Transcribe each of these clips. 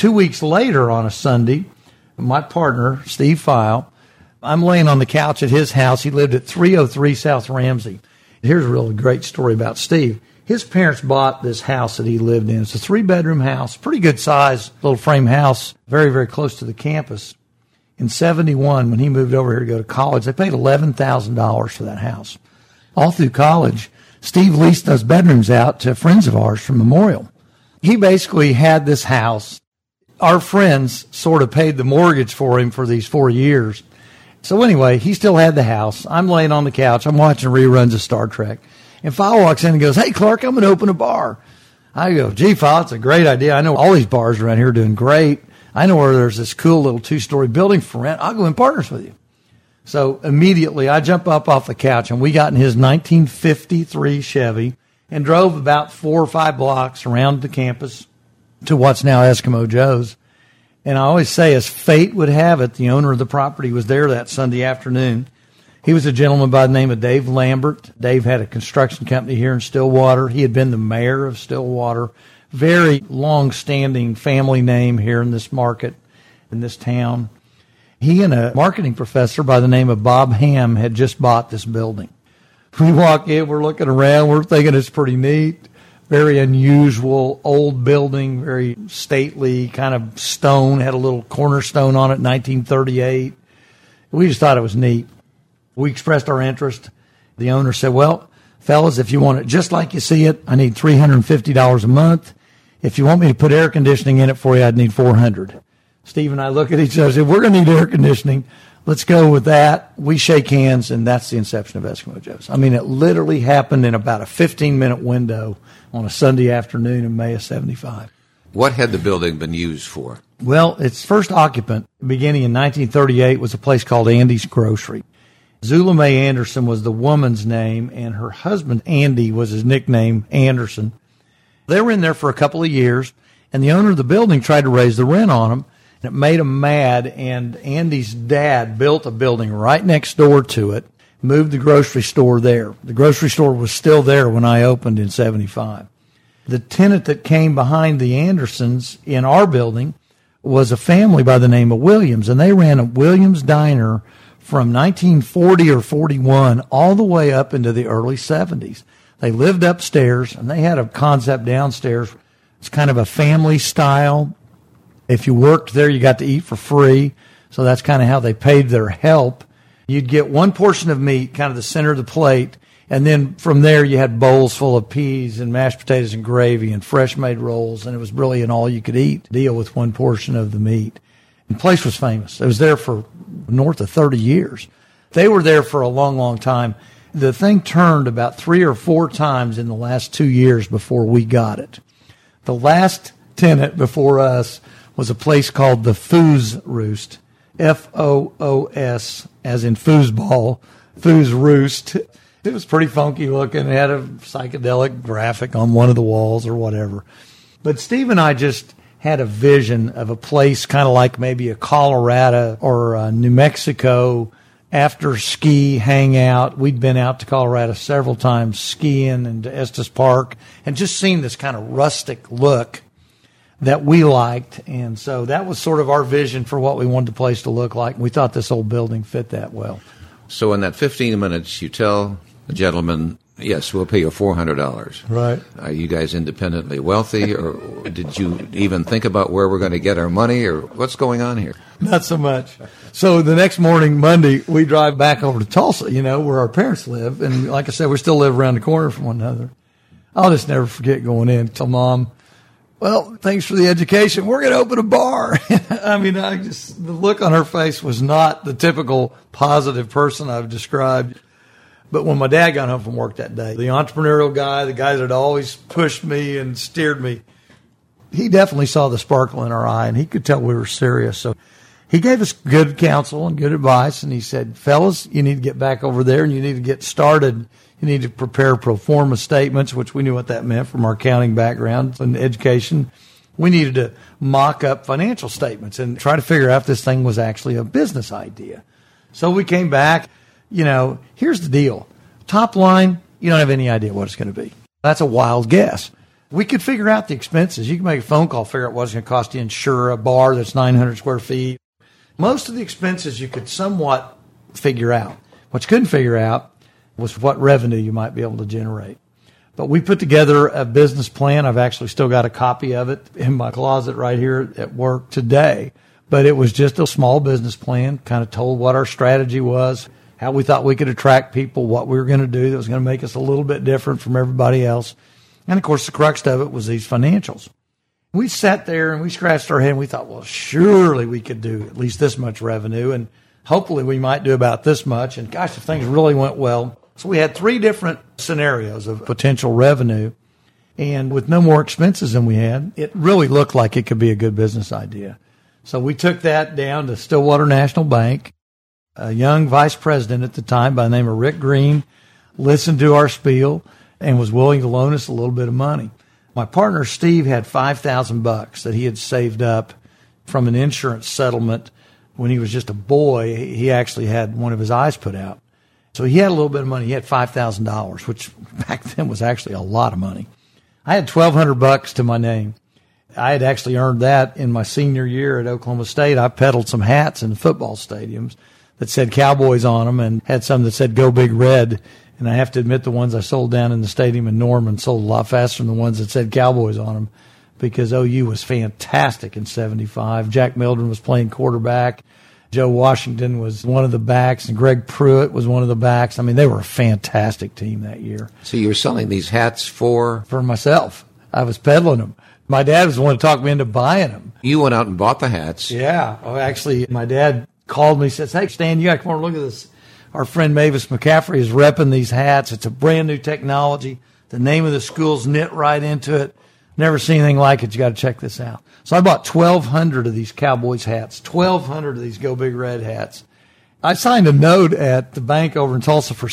2 weeks later on a Sunday, my partner, Steve File, I'm laying on the couch at his house. He lived at 303 South Ramsey. Here's a really great story about Steve. His parents bought this house that he lived in. It's a 3-bedroom house, pretty good size, little frame house, very, very close to the campus. In 71, when he moved over here to go to college, they paid $11,000 for that house. All through college, Steve leased those bedrooms out to friends of ours from Memorial. He basically had this house. Our friends sort of paid the mortgage for him for these 4 years. So anyway, he still had the house. I'm laying on the couch. I'm watching reruns of Star Trek. And File walks in and goes, "Hey, Clark, I'm going to open a bar." I go, "Gee, File, it's a great idea. I know all these bars around here are doing great. I know where there's this cool little 2-story building for rent. I'll go in partners with you." So immediately I jump up off the couch, and we got in his 1953 Chevy and drove about 4 or 5 blocks around the campus to what's now Eskimo Joe's. And I always say, as fate would have it, the owner of the property was there that Sunday afternoon. He was a gentleman by the name of Dave Lambert. Dave had a construction company here in Stillwater. He had been the mayor of Stillwater. Very long-standing family name here in this market, in this town. He and a marketing professor by the name of Bob Ham had just bought this building. We walk in, we're looking around, we're thinking it's pretty neat. Very unusual, old building, very stately, kind of stone, had a little cornerstone on it, 1938. We just thought it was neat. We expressed our interest. The owner said, "Well, fellas, if you want it just like you see it, I need $350 a month. If you want me to put air conditioning in it for you, I'd need $400. Steve and I look at each other and say, "We're going to need air conditioning. Let's go with that." We shake hands, and that's the inception of Eskimo Joe's. I mean, it literally happened in about a 15-minute window on a Sunday afternoon in May of 75. What had the building been used for? Well, its first occupant, beginning in 1938, was a place called Andy's Grocery. Zula Mae Anderson was the woman's name, and her husband, Andy, was his nickname, Anderson. They were in there for a couple of years, and the owner of the building tried to raise the rent on them, and it made them mad, and Andy's dad built a building right next door to it, moved the grocery store there. The grocery store was still there when I opened in 75. The tenant that came behind the Andersons in our building was a family by the name of Williams, and they ran a Williams Diner from 1940 or 41 all the way up into the early 70s. They lived upstairs, and they had a concept downstairs. It's kind of a family style. If you worked there, you got to eat for free, so that's kind of how they paid their help. You'd get one portion of meat, kind of the center of the plate, and then from there you had bowls full of peas and mashed potatoes and gravy and fresh-made rolls, and it was really an all-you-could-eat deal with one portion of the meat. The place was famous. It was there for north of 30 years. They were there for a long, long time. The thing turned about 3 or 4 times in the last 2 years before we got it. The last tenant before us was a place called the Foos Roost, Foos, as in foosball, Foos Roost. It was pretty funky looking. It had a psychedelic graphic on one of the walls or whatever. But Steve and I just had a vision of a place kind of like maybe a Colorado or a New Mexico after ski hangout. We'd been out to Colorado several times skiing and to Estes Park and just seen this kind of rustic look that we liked. And so that was sort of our vision for what we wanted the place to look like. We thought this old building fit that well. So in that 15 minutes, you tell the gentleman, "Yes, we'll pay you $400. Right. Are you guys independently wealthy, or did you even think about where we're going to get our money, or what's going on here? Not so much. So the next morning, Monday, we drive back over to Tulsa, where our parents live. And like I said, we still live around the corner from one another. I'll just never forget going in, tell Mom, "Well, thanks for the education. We're going to open a bar." I mean, the look on her face was not the typical positive person I've described. But when my dad got home from work that day, the entrepreneurial guy, the guy that had always pushed me and steered me, he definitely saw the sparkle in our eye, and he could tell we were serious. So he gave us good counsel and good advice, and he said, "Fellas, you need to get back over there, and you need to get started. You need to prepare pro forma statements," which we knew what that meant from our accounting background and education. We needed to mock up financial statements and try to figure out if this thing was actually a business idea. So we came back. Here's the deal. Top line, you don't have any idea what it's going to be. That's a wild guess. we could figure out the expenses. You can make a phone call, figure out what it's going to cost to insure a bar that's 900 square feet. Most of the expenses you could somewhat figure out. What you couldn't figure out was what revenue you might be able to generate. But we put together a business plan. I've actually still got a copy of it in my closet right here at work today. But it was just a small business plan, kind of told what our strategy was, how we thought we could attract people, what we were going to do that was going to make us a little bit different from everybody else. And, of course, the crux of it was these financials. We sat there and we scratched our head and we thought, well, surely we could do at least this much revenue, and hopefully we might do about this much. And, gosh, if things really went well. So we had 3 different scenarios of potential revenue. And with no more expenses than we had, it really looked like it could be a good business idea. So we took that down to Stillwater National Bank. A young vice president at the time by the name of Rick Green listened to our spiel and was willing to loan us a little bit of money. My partner, Steve, had $5,000 that he had saved up from an insurance settlement when he was just a boy. He actually had one of his eyes put out. So he had a little bit of money. He had $5,000, which back then was actually a lot of money. I had $1,200 to my name. I had actually earned that in my senior year at Oklahoma State. I peddled some hats in the football stadiums that said Cowboys on them and had some that said Go Big Red. And I have to admit the ones I sold down in the stadium in Norman sold a lot faster than the ones that said Cowboys on them because OU was fantastic in 75. Jack Mildren was playing quarterback. Joe Washington was one of the backs, and Greg Pruitt was one of the backs. I mean, they were a fantastic team that year. So you were selling these hats for? For myself. I was peddling them. My dad was the one who talked me into buying them. You went out and bought the hats. Yeah. Oh, actually, my dad called me and says, hey, Stan, you got to come over and look at this. Our friend Mavis McCaffrey is repping these hats. It's a brand new technology. The name of the school's knit right into it. Never seen anything like it. You got to check this out. So I bought 1,200 of these Cowboys hats, 1,200 of these Go Big Red hats. I signed a note at the bank over in Tulsa for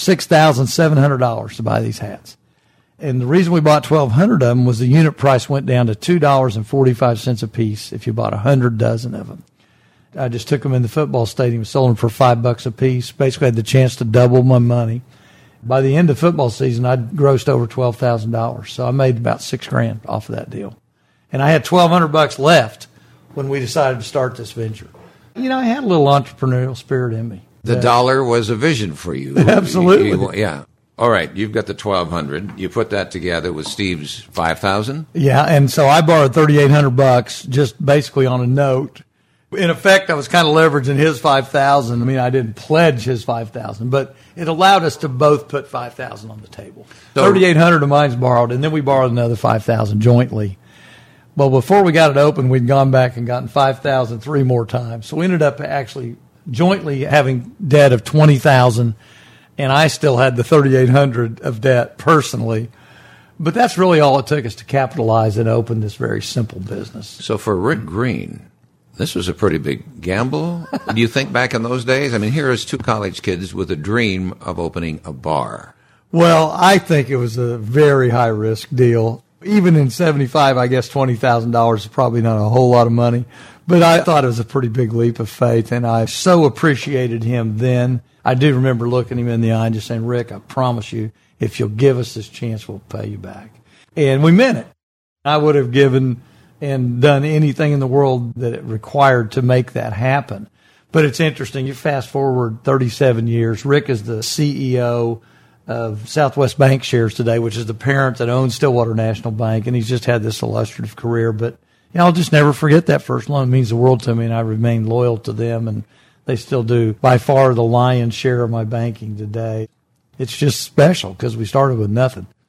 $6,700 to buy these hats. And the reason we bought 1,200 of them was the unit price went down to $2.45 a piece if you bought 100 dozen of them. I just took them in the football stadium, sold them for $5 a piece. Basically had the chance to double my money. By the end of football season, I'd grossed over $12,000. So I made about $6,000 off of that deal. And I had $1,200 left when we decided to start this venture. You know, I had a little entrepreneurial spirit in me. The dollar was a vision for you. Absolutely. Yeah. All right, you've got the 1,200. You put that together with Steve's 5,000. Yeah, and so I borrowed $3,800 just basically on a note. In effect, I was kind of leveraging his 5,000. I mean, I didn't pledge his 5,000, but it allowed us to both put 5,000 on the table. So, 3,800 of mine's borrowed, and then we borrowed another 5,000 jointly. Well, before we got it open, we'd gone back and gotten 5,000 3 more times. So we ended up actually jointly having debt of 20,000, and I still had the 3,800 of debt personally. But that's really all it took us to capitalize and open this very simple business. So for Rick Green, this was a pretty big gamble. Do you think back in those days? I mean, here is 2 college kids with a dream of opening a bar. Well, I think it was a very high-risk deal. Even in 75, I guess $20,000 is probably not a whole lot of money. But I thought it was a pretty big leap of faith, and I so appreciated him then. I do remember looking him in the eye and just saying, Rick, I promise you, if you'll give us this chance, we'll pay you back. And we meant it. I would have given and done anything in the world that it required to make that happen. But it's interesting. You fast forward 37 years. Rick is the CEO of Southwest Bank Shares today, which is the parent that owns Stillwater National Bank, and he's just had this illustrative career. But you know, I'll just never forget that first loan. It means the world to me, and I remain loyal to them, and they still do by far the lion's share of my banking today. It's just special because we started with nothing.